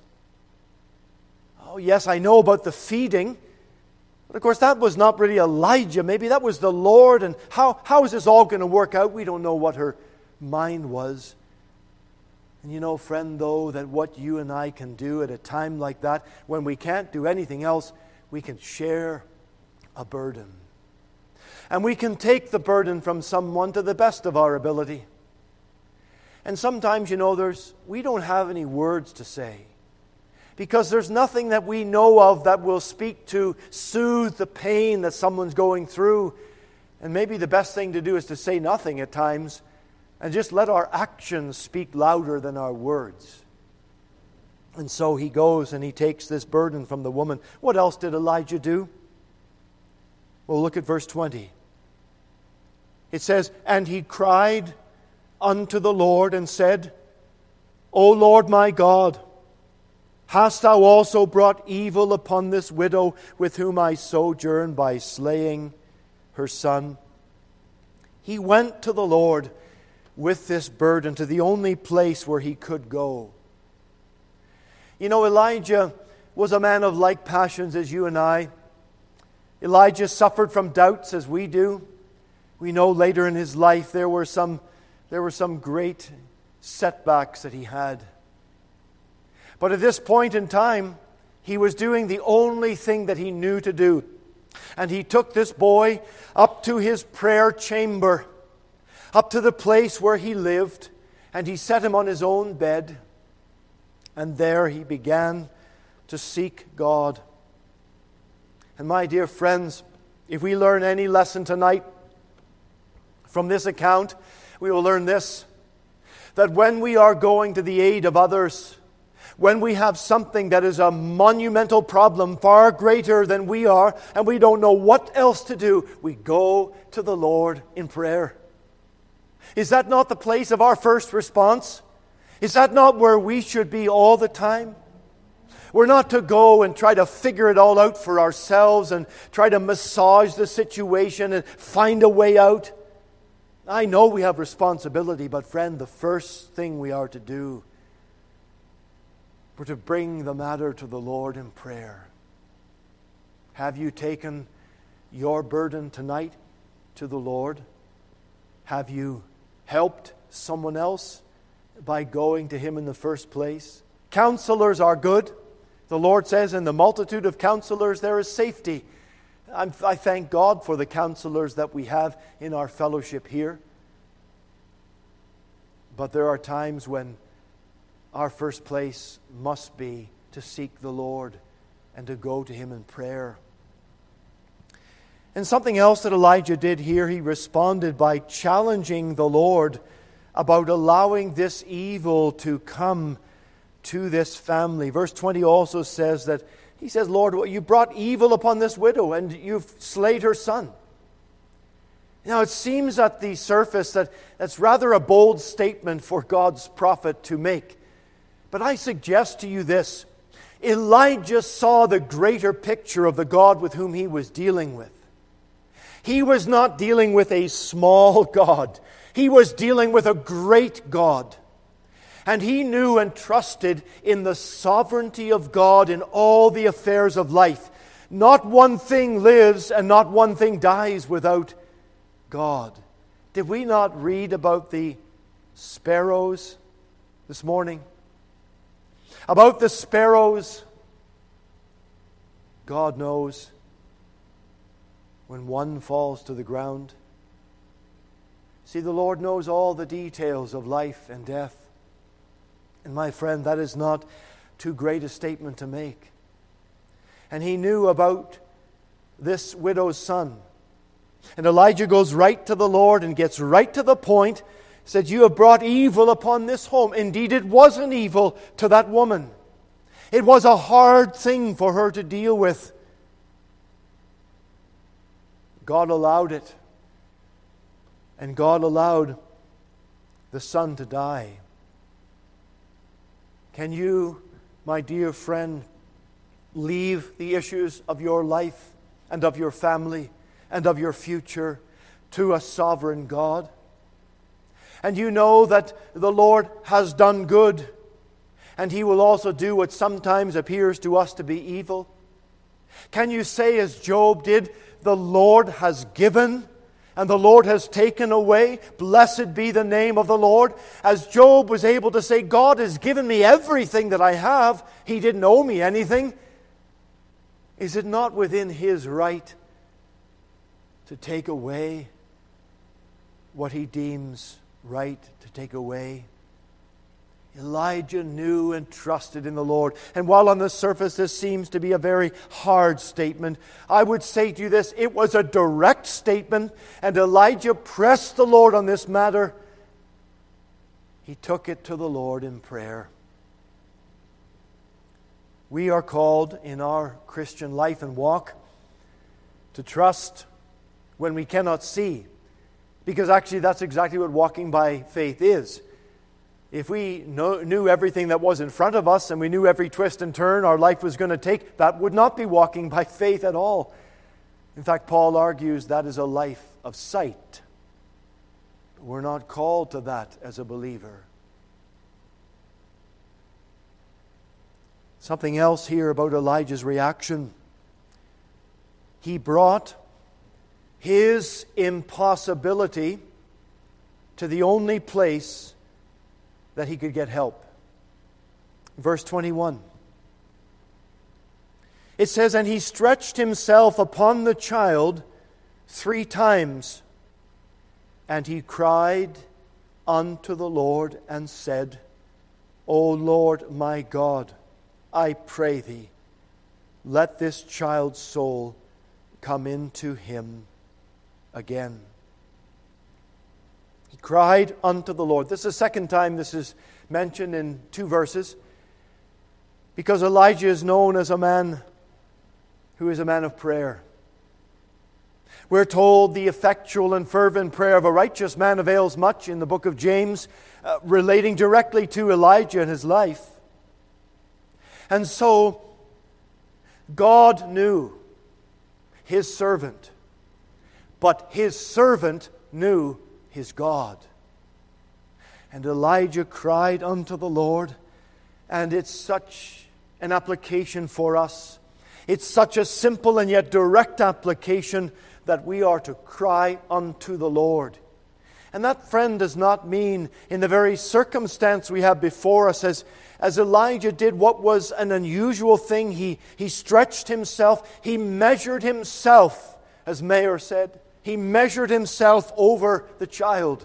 Oh, yes, I know about the feeding. But of course, that was not really Elijah. Maybe that was the Lord. And how is this all going to work out? We don't know what her mind was. And you know, friend, though, that what you and I can do at a time like that, when we can't do anything else, we can share a burden. And we can take the burden from someone to the best of our ability. And sometimes, you know, we don't have any words to say, because there's nothing that we know of that will speak to soothe the pain that someone's going through. And maybe the best thing to do is to say nothing at times and just let our actions speak louder than our words. And so he goes and he takes this burden from the woman. What else did Elijah do? Well, look at verse 20. It says, "And he cried unto the Lord and said, O Lord my God, hast thou also brought evil upon this widow with whom I sojourn by slaying her son?" He went to the Lord with this burden to the only place where he could go. You know, Elijah was a man of like passions as you and I. Elijah suffered from doubts as we do. We know later in his life there were some great setbacks that he had. But at this point in time, he was doing the only thing that he knew to do. And he took this boy up to his prayer chamber, up to the place where he lived, and he set him on his own bed. And there he began to seek God. And my dear friends, if we learn any lesson tonight from this account, we will learn this: that when we are going to the aid of others, when we have something that is a monumental problem, far greater than we are, and we don't know what else to do, we go to the Lord in prayer. Is that not the place of our first response? Is that not where we should be all the time? We're not to go and try to figure it all out for ourselves and try to massage the situation and find a way out. I know we have responsibility, but friend, the first thing we are to do, we're to bring the matter to the Lord in prayer. Have you taken your burden tonight to the Lord? Have you helped someone else by going to Him in the first place? Counselors are good. The Lord says, in the multitude of counselors there is safety. I thank God for the counselors that we have in our fellowship here. But there are times when our first place must be to seek the Lord and to go to Him in prayer. And something else that Elijah did here, he responded by challenging the Lord about allowing this evil to come to this family. Verse 20 also says that, he says, Lord, you brought evil upon this widow and you've slayed her son. Now it seems at the surface that that's rather a bold statement for God's prophet to make. But I suggest to you this: Elijah saw the greater picture of the God with whom he was dealing with. He was not dealing with a small God. He was dealing with a great God. And he knew and trusted in the sovereignty of God in all the affairs of life. Not one thing lives and not one thing dies without God. Did we not read about the sparrows this morning? About the sparrows, God knows when one falls to the ground. See, the Lord knows all the details of life and death. And my friend, that is not too great a statement to make. And He knew about this widow's son. And Elijah goes right to the Lord and gets right to the point. He said, "You have brought evil upon this home." Indeed, it was an evil to that woman. It was a hard thing for her to deal with. God allowed it. And God allowed the son to die. Can you, my dear friend, leave the issues of your life and of your family and of your future to a sovereign God? And you know that the Lord has done good, and He will also do what sometimes appears to us to be evil. Can you say, as Job did, "The Lord has given, and the Lord has taken away. Blessed be the name of the Lord"? As Job was able to say, "God has given me everything that I have. He didn't owe me anything." Is it not within His right to take away what He deems right to take away? Elijah knew and trusted in the Lord. And while on the surface this seems to be a very hard statement, I would say to you this: it was a direct statement, and Elijah pressed the Lord on this matter. He took it to the Lord in prayer. We are called in our Christian life and walk to trust when we cannot see, because actually that's exactly what walking by faith is. If we knew everything that was in front of us and we knew every twist and turn our life was going to take, that would not be walking by faith at all. In fact, Paul argues that is a life of sight. But we're not called to that as a believer. Something else here about Elijah's reaction. He brought his impossibility to the only place that he could get help. Verse 21. It says, "And he stretched himself upon the child 3 times, and he cried unto the Lord and said, O Lord my God, I pray thee, let this child's soul come into him again." He cried unto the Lord. This is the second time this is mentioned in 2 verses, because Elijah is known as a man who is a man of prayer. We're told the effectual and fervent prayer of a righteous man avails much in the book of James, relating directly to Elijah and his life. And so, God knew His servant, but His servant knew his God. And Elijah cried unto the Lord, and it's such an application for us. It's such a simple and yet direct application that we are to cry unto the Lord. And that, friend, does not mean in the very circumstance we have before us, as Elijah did what was an unusual thing. He stretched himself, he measured himself, as Mayer said. He measured himself over the child.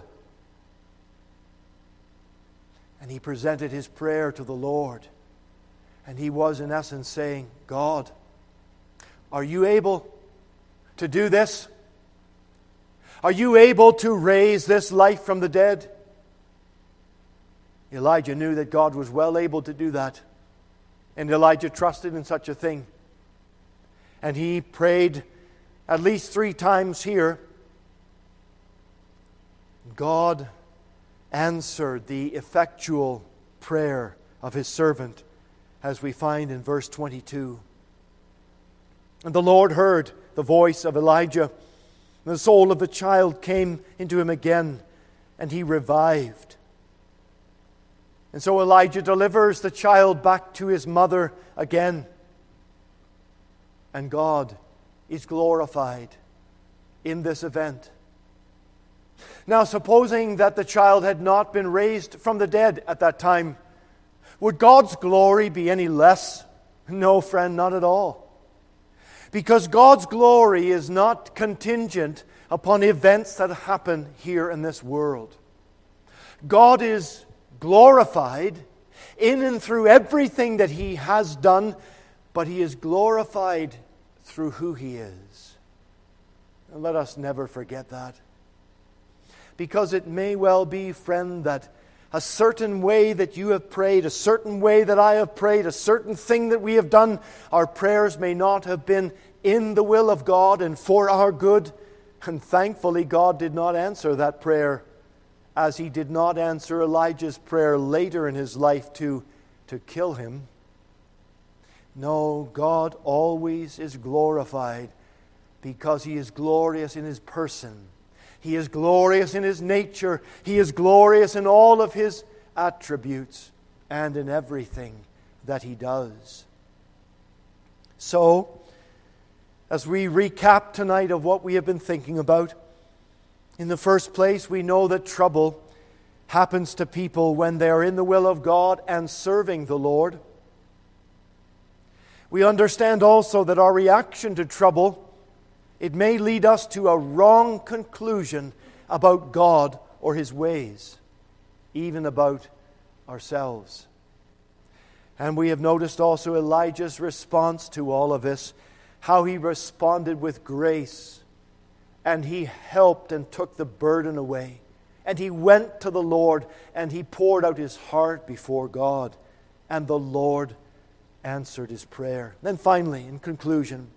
And he presented his prayer to the Lord. And he was, in essence, saying, God, are you able to do this? Are you able to raise this life from the dead? Elijah knew that God was well able to do that. And Elijah trusted in such a thing. And he prayed at least 3 times here. God answered the effectual prayer of His servant, as we find in verse 22. And the Lord heard the voice of Elijah. And the soul of the child came into him again, and he revived. And so Elijah delivers the child back to his mother again. And God is glorified in this event. Now, supposing that the child had not been raised from the dead at that time, would God's glory be any less? No, friend, not at all. Because God's glory is not contingent upon events that happen here in this world. God is glorified in and through everything that He has done, but He is glorified through who He is. And let us never forget that. Because it may well be, friend, that a certain way that you have prayed, a certain way that I have prayed, a certain thing that we have done, our prayers may not have been in the will of God and for our good. And thankfully, God did not answer that prayer, as He did not answer Elijah's prayer later in his life to kill him. No, God always is glorified because He is glorious in His person. He is glorious in His nature. He is glorious in all of His attributes and in everything that He does. So, as we recap tonight of what we have been thinking about, in the first place, we know that trouble happens to people when they are in the will of God and serving the Lord. We understand also that our reaction to trouble, it may lead us to a wrong conclusion about God or His ways, even about ourselves. And we have noticed also Elijah's response to all of this, how he responded with grace, and he helped and took the burden away. And he went to the Lord, and he poured out his heart before God, and the Lord answered his prayer. Then finally, in conclusion,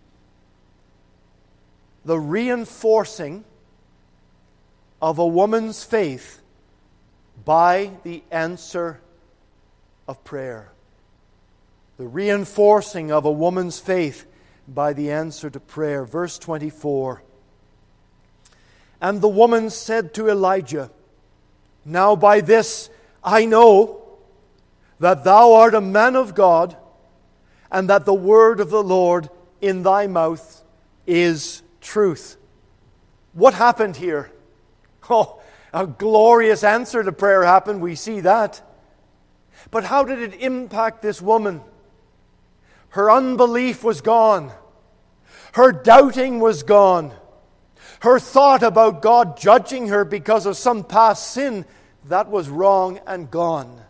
the reinforcing of a woman's faith by the answer of prayer. The reinforcing of a woman's faith by the answer to prayer. Verse 24. And the woman said to Elijah, Now by this I know that thou art a man of God, and that the word of the Lord in thy mouth is truth. What happened here? Oh, a glorious answer to prayer happened. We see that. But how did it impact this woman? Her unbelief was gone. Her doubting was gone. Her thought about God judging her because of some past sin, that was wrong and gone.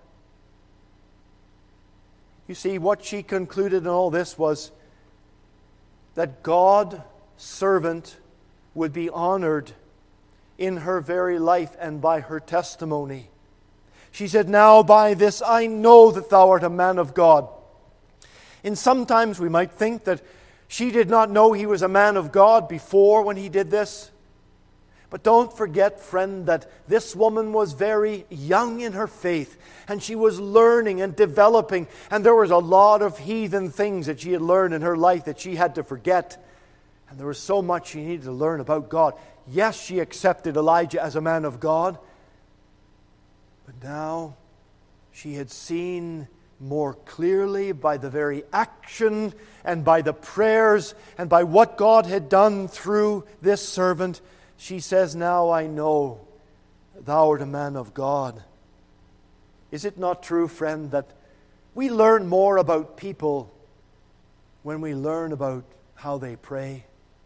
You see, what she concluded in all this was that God's servant would be honored in her very life and by her testimony. She said, Now by this I know that thou art a man of God. And sometimes we might think that she did not know he was a man of God before when he did this. But don't forget, friend, that this woman was very young in her faith, and she was learning and developing, and there was a lot of heathen things that she had learned in her life that she had to forget. And there was so much she needed to learn about God. Yes, she accepted Elijah as a man of God, but now she had seen more clearly by the very action and by the prayers and by what God had done through this servant. She says, Now I know thou art a man of God. Is it not true, friend, that we learn more about people when we learn about how they pray?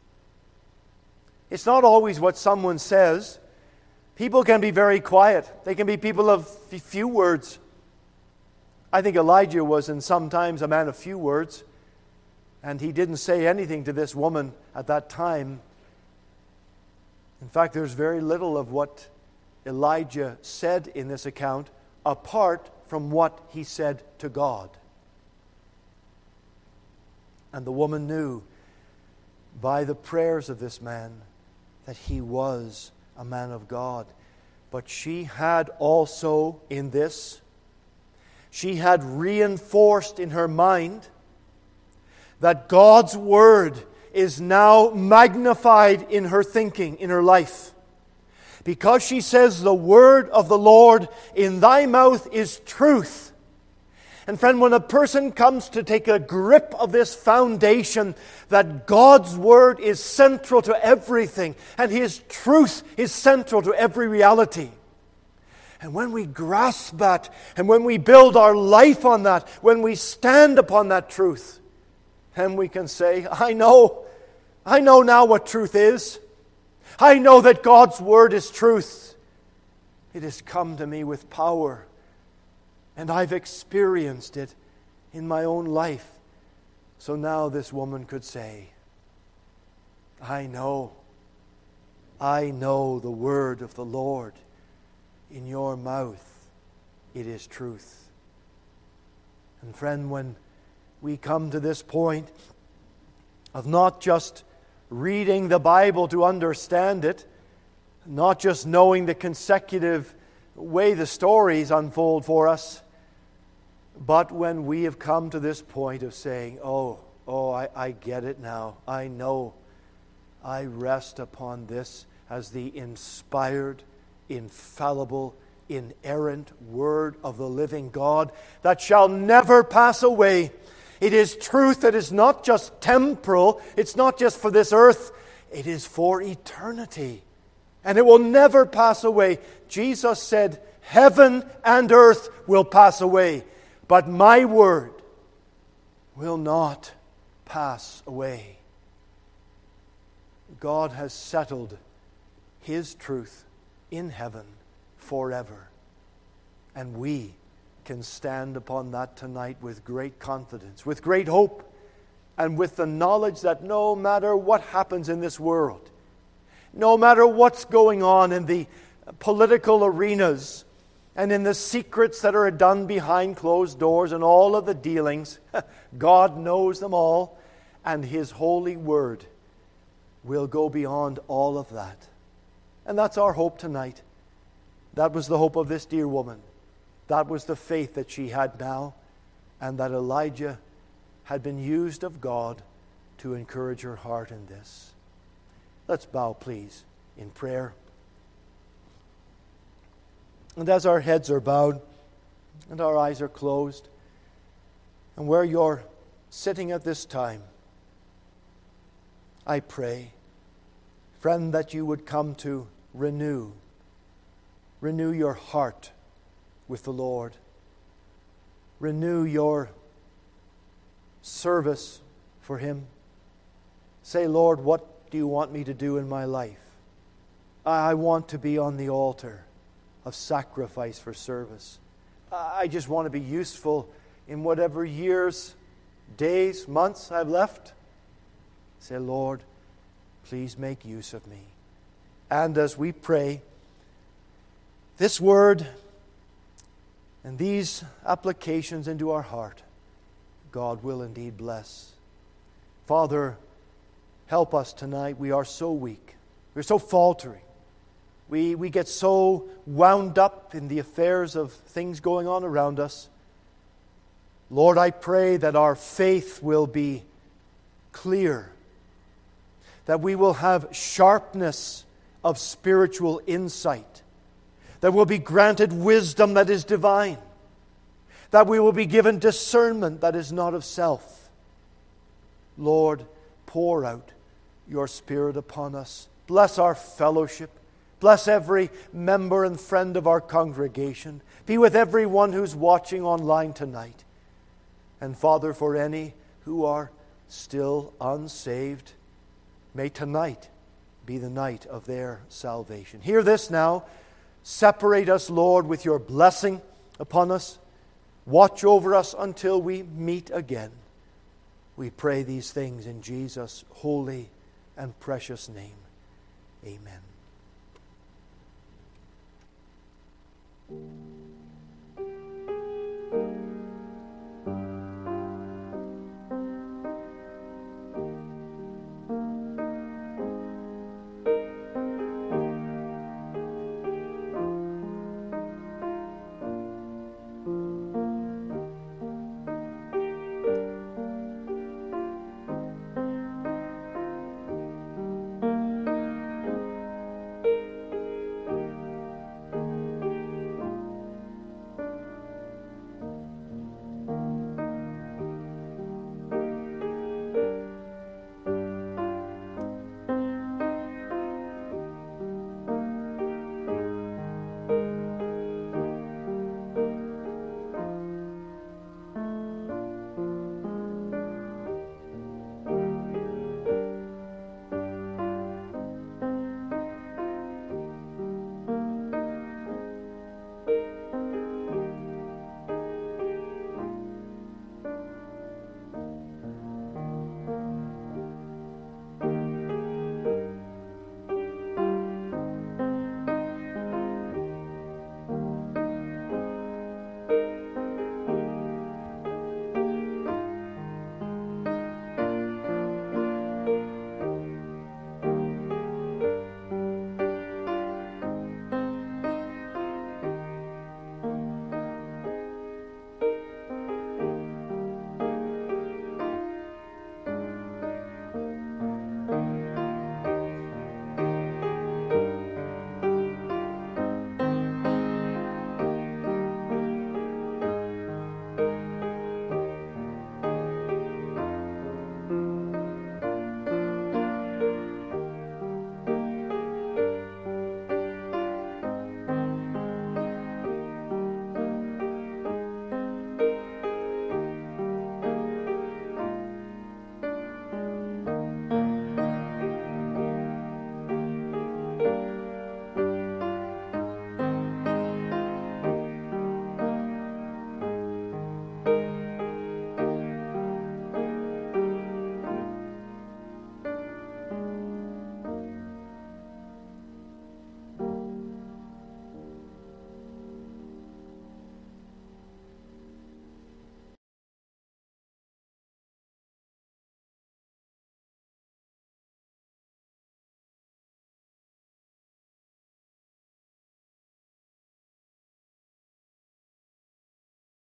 It's not always what someone says. People can be very quiet. They can be people of few words. I think Elijah was in sometimes a man of few words, and he didn't say anything to this woman at that time. In fact, there's very little of what Elijah said in this account apart from what he said to God. And the woman knew by the prayers of this man that he was a man of God. But she had also in this, she had reinforced in her mind that God's word is now magnified in her thinking, in her life. Because she says, the word of the Lord in thy mouth is truth. And friend, when a person comes to take a grip of this foundation, that God's word is central to everything, and His truth is central to every reality. And when we grasp that, and when we build our life on that, when we stand upon that truth, then we can say, I know now what truth is. I know that God's word is truth. It has come to me with power, and I've experienced it in my own life. So now this woman could say, I know I know the word of the Lord. In your mouth it is truth. And friend, when we come to this point of not just reading the Bible to understand it, not just knowing the consecutive way the stories unfold for us, but when we have come to this point of saying, I get it now. I know. I rest upon this as the inspired, infallible, inerrant Word of the living God that shall never pass away. It is truth that is not just temporal. It's not just for this earth. It is for eternity. And it will never pass away. Jesus said, heaven and earth will pass away, but my word will not pass away. God has settled His truth in heaven forever. And we can stand upon that tonight with great confidence, with great hope, and with the knowledge that no matter what happens in this world, no matter what's going on in the political arenas and in the secrets that are done behind closed doors and all of the dealings, God knows them all, and His holy word will go beyond all of that. And that's our hope tonight. That was the hope of this dear woman. That was the faith that she had now, and that Elijah had been used of God to encourage her heart in this. Let's bow, please, in prayer. And as our heads are bowed and our eyes are closed, and where you're sitting at this time, I pray, friend, that you would come to renew your heart with the Lord. Renew your service for Him. Say, Lord, what do you want me to do in my life? I want to be on the altar of sacrifice for service. I just want to be useful in whatever years, days, months I've left. Say, Lord, please make use of me. And as we pray, this word and these applications into our heart, God will indeed bless. Father, help us tonight. We are so weak. We're so faltering. We get so wound up in the affairs of things going on around us. Lord, I pray that our faith will be clear, that we will have sharpness of spiritual insight, that we'll be granted wisdom that is divine, that we will be given discernment that is not of self. Lord, pour out your Spirit upon us. Bless our fellowship. Bless every member and friend of our congregation. Be with everyone who's watching online tonight. And Father, for any who are still unsaved, may tonight be the night of their salvation. Hear this now. Separate us, Lord, with your blessing upon us. Watch over us until we meet again. We pray these things in Jesus' holy and precious name. Amen.